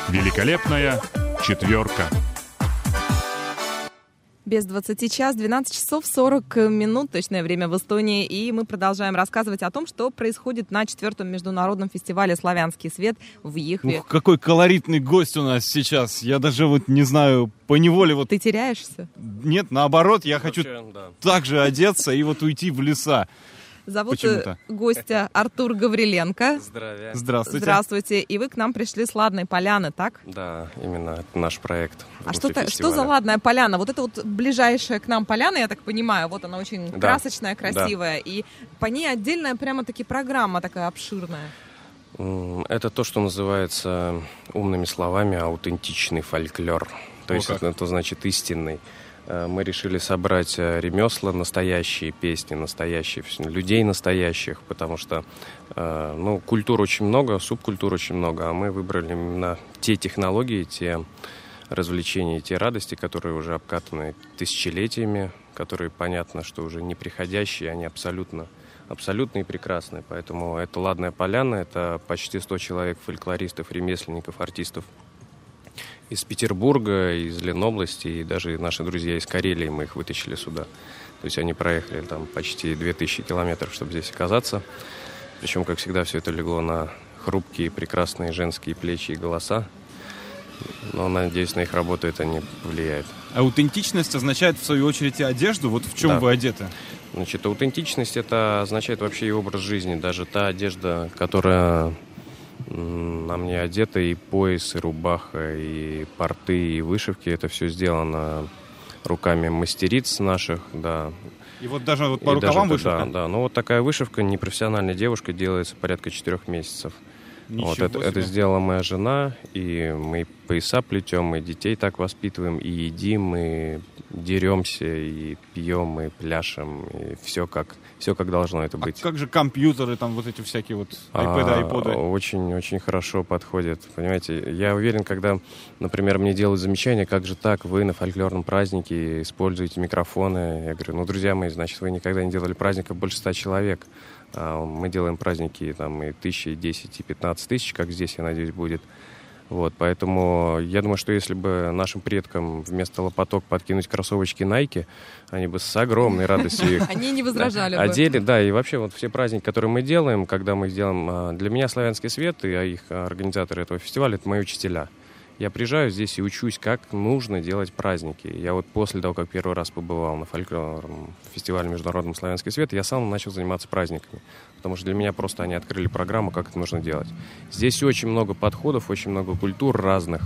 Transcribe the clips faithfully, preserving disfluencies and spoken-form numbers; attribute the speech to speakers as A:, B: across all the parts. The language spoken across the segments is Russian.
A: Великолепная четверка.
B: Без двадцати час, двенадцать часов сорок минут, точное время в Эстонии. И мы продолжаем рассказывать о том, что происходит на четвертом международном фестивале «Славянский свет» в Йихве.
C: Ух, какой колоритный гость у нас сейчас. Я даже вот не знаю, поневоле вот...
B: Ты теряешься?
C: Нет, наоборот, я
D: Вообще,
C: хочу
D: да.
C: так же одеться и вот уйти в леса.
B: Зовут
C: Почему-то.
B: гостя Артур Гавриленко.
D: Здравия.
C: Здравствуйте.
B: Здравствуйте. И вы к нам пришли с Ладной Поляны, так?
D: Да, именно это наш проект.
B: А что, что за Ладная Поляна? Вот это вот ближайшая к нам поляна, я так понимаю, вот она очень
D: Да.
B: красочная, красивая. Да. И по ней отдельная прямо-таки программа такая обширная.
D: Это то, что называется умными словами аутентичный фольклор. То
C: О,
D: есть
C: как.
D: это, это значит истинный. Мы решили собрать ремесла, настоящие песни, настоящие, людей настоящих, потому что ну, культур очень много, субкультур очень много, а мы выбрали именно те технологии, те развлечения, те радости, которые уже обкатаны тысячелетиями, которые, понятно, что уже неприходящие, они абсолютно, абсолютно и прекрасны. Поэтому это «Ладная поляна», это почти сто человек фольклористов, ремесленников, артистов из Петербурга, из Ленобласти, и даже наши друзья из Карелии, мы их вытащили сюда. То есть они проехали там почти две тысячи километров, чтобы здесь оказаться. Причем, как всегда, все это легло на хрупкие, прекрасные женские плечи и голоса. Но, надеюсь, на их работу это не повлияет.
C: Аутентичность означает, в свою очередь, и одежду. Вот в чем
D: Да.
C: вы одеты?
D: Значит, аутентичность — это означает вообще и образ жизни. Даже та одежда, которая м, на мне одета, и пояс, и рубаха, и порты, и вышивки, это все сделано руками мастериц наших, да.
C: И вот даже вот по
D: И
C: рукавам
D: даже,
C: вышивка?
D: Да, да. Ну вот такая вышивка, непрофессиональная девушка, делается порядка четырех месяцев.
C: Ничего
D: Вот это,
C: себе.
D: это сделала моя жена, и мы пояса плетем, и детей так воспитываем, и едим, и деремся, и пьем, и пляшем, и все как, все как должно это
C: А
D: быть.
C: как же компьютеры, там вот эти всякие вот айпэды, айподы?
D: Очень-очень хорошо подходит. Понимаете, я уверен, когда, например, мне делают замечания, как же так, вы на фольклорном празднике используете микрофоны. Я говорю, ну, друзья мои, значит, вы никогда не делали праздника больше ста человек. А мы делаем праздники там и тысячи, и десять, и пятнадцать тысяч, как здесь, я надеюсь, будет. Вот, поэтому я думаю, что если бы нашим предкам вместо лопаток подкинуть кроссовочки Nike, они бы с огромной радостью их
B: Они не возражали бы.
D: одели. Да, и вообще вот все праздники, которые мы делаем, когда мы их делаем, для меня «Славянский свет» и их организаторы этого фестиваля — это мои учителя. Я приезжаю здесь и учусь, как нужно делать праздники. Я вот после того, как первый раз побывал на фольклорном фестивале международном «Славянский свет», я сам начал заниматься праздниками. Потому что для меня просто они открыли программу, как это нужно делать. Здесь очень много подходов, очень много культур разных.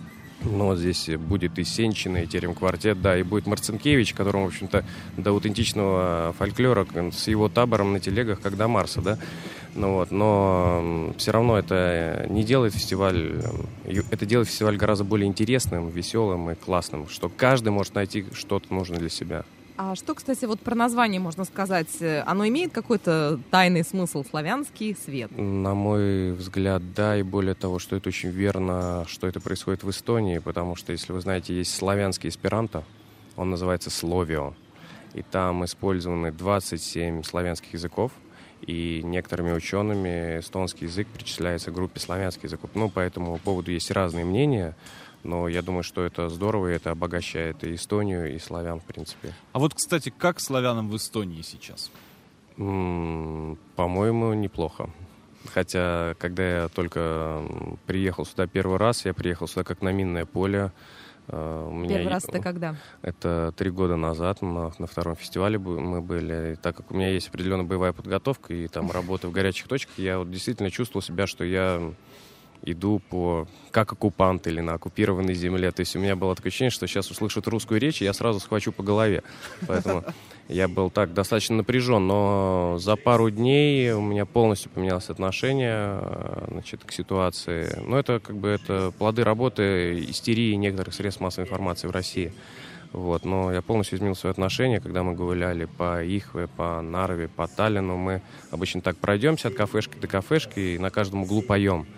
D: Но здесь будет и Сенчина, и Терем-квартет, да, и будет Марцинкевич, которому, в общем-то, до аутентичного фольклора с его табором на телегах, как до Марса, да. Ну вот, но все равно это не делает фестиваль, это делает фестиваль гораздо более интересным, веселым и классным, что каждый может найти что-то нужное для себя.
B: А что, кстати, вот про название можно сказать? Оно имеет какой-то тайный смысл «Славянский свет»?
D: На мой взгляд, да, и более того, что это очень верно, что это происходит в Эстонии, потому что, если вы знаете, есть славянский эсперанто, он называется «Словио», и там использованы двадцать семь славянских языков, и некоторыми учеными эстонский язык причисляется к группе славянских языков. Ну, по этому поводу есть разные мнения, но я думаю, что это здорово, и это обогащает и Эстонию, и славян, в принципе.
C: А вот, кстати, как славянам в Эстонии сейчас?
D: М-м, по-моему, неплохо. Хотя, когда я только приехал сюда первый раз, я приехал сюда как на минное поле. Uh, у меня
B: Первый
D: е-
B: раз это когда?
D: Это три года назад, на, на втором фестивале бу- мы были. И так как у меня есть определенная боевая подготовка и там работа в горячих точках, я вот действительно чувствовал себя, что я иду по как оккупант или на оккупированной земле. То есть у меня было такое ощущение, что сейчас услышат русскую речь, и я сразу схвачу по голове. Поэтому я был так достаточно напряжен. Но за пару дней у меня полностью поменялось отношение, значит, к ситуации. Но это как бы это плоды работы истерии некоторых средств массовой информации в России. Вот. Но я полностью изменил свое отношение, когда мы гуляли по Ихве, по Нарве, по Таллину. Мы обычно так пройдемся от кафешки до кафешки и на каждом углу поем.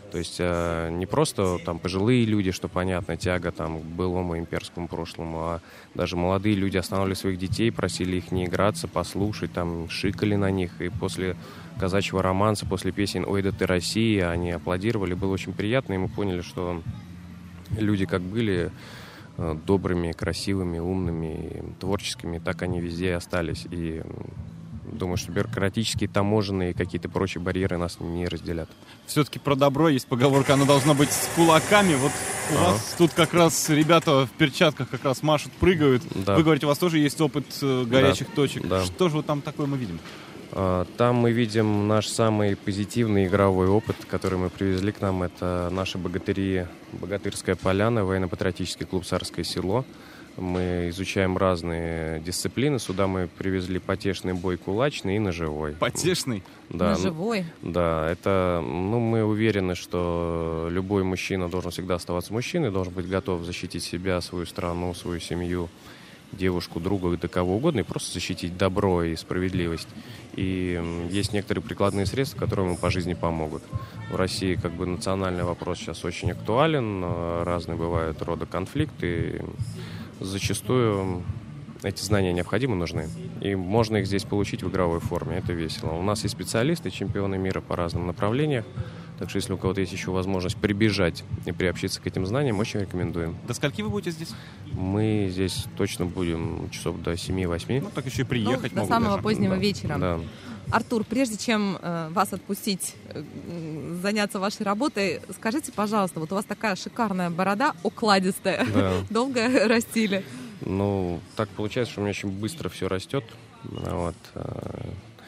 D: То есть э, не просто там пожилые люди, что понятно, тяга там, к былому имперскому прошлому, а даже молодые люди останавливали своих детей, просили их не играться, послушать, там, шикали на них. И после казачьего романса, после песен «Ой, да ты Россия», они аплодировали. Было очень приятно, и мы поняли, что люди как были э, добрыми, красивыми, умными, творческими, так они везде остались. И думаю, что бюрократические, таможенные и какие-то прочие барьеры нас не разделят.
C: Все-таки про добро есть поговорка, оно должно быть с кулаками. Вот у
D: Ага.
C: вас тут как раз ребята в перчатках как раз машут, прыгают.
D: Да.
C: Вы говорите, у вас тоже есть опыт э, горячих
D: Да.
C: точек.
D: Да.
C: Что же вот там такое мы видим?
D: А, Там мы видим наш самый позитивный игровой опыт, который мы привезли к нам. Это наши богатыри, Богатырская поляна, военно-патриотический клуб «Царское село». Мы изучаем разные дисциплины. Сюда мы привезли потешный бой кулачный и ножевой.
C: Потешный.
D: Да,
B: На
D: ну,
B: живой.
D: да, это, ну, мы уверены, что любой мужчина должен всегда оставаться мужчиной, должен быть готов защитить себя, свою страну, свою семью, девушку, друга, да кого угодно, и просто защитить добро и справедливость. И м, есть некоторые прикладные средства, которые ему по жизни помогут. В России как бы национальный вопрос сейчас очень актуален, э, разные бывают рода конфликты. Зачастую эти знания необходимы, нужны. И можно их здесь получить в игровой форме. Это весело. У нас есть специалисты, чемпионы мира по разным направлениям. Так что если у кого-то есть еще возможность прибежать и приобщиться к этим знаниям, очень рекомендуем.
C: До скольки вы будете здесь?
D: Мы здесь точно будем часов до семи-восьми.
C: Ну, так еще и приехать
B: Ну, до
C: могут
B: самого
C: даже.
B: позднего
D: Да.
B: вечера.
D: Да.
B: Артур, прежде чем э, вас отпустить, э, м, заняться вашей работой, скажите, пожалуйста, вот у вас такая шикарная борода, окладистая.
D: Да.
B: Долго растили?
D: Ну, так получается, что у меня очень быстро все растет. Вот. э,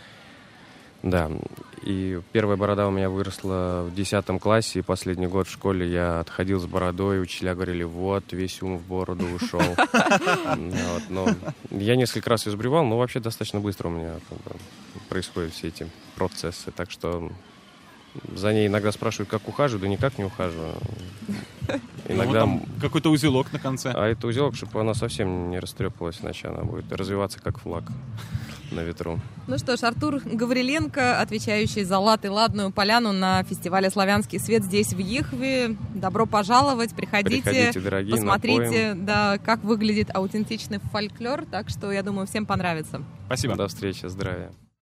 D: Да. И первая борода у меня выросла в десятом классе, и последний год в школе я отходил с бородой, учителя говорили, вот, весь ум в бороду ушел. Вот, но я несколько раз ее сбривал, но вообще достаточно быстро у меня как бы происходят все эти процессы. Так что за ней иногда спрашивают, как ухаживаю, да никак не ухаживаю. Иногда...
C: Ну, вот там какой-то узелок на конце.
D: А это узелок, чтобы она совсем не растрепалась, иначе она будет развиваться как флаг на ветру.
B: Ну что ж, Артур Гавриленко, отвечающий за лад и ладную поляну на фестивале «Славянский свет» здесь, в Ихве. Добро пожаловать, приходите,
D: Приходите, дорогие,
B: посмотрите,
D: напоим.
B: да, как выглядит аутентичный фольклор. Так что, я думаю, всем понравится.
C: Спасибо.
D: До встречи, здравия.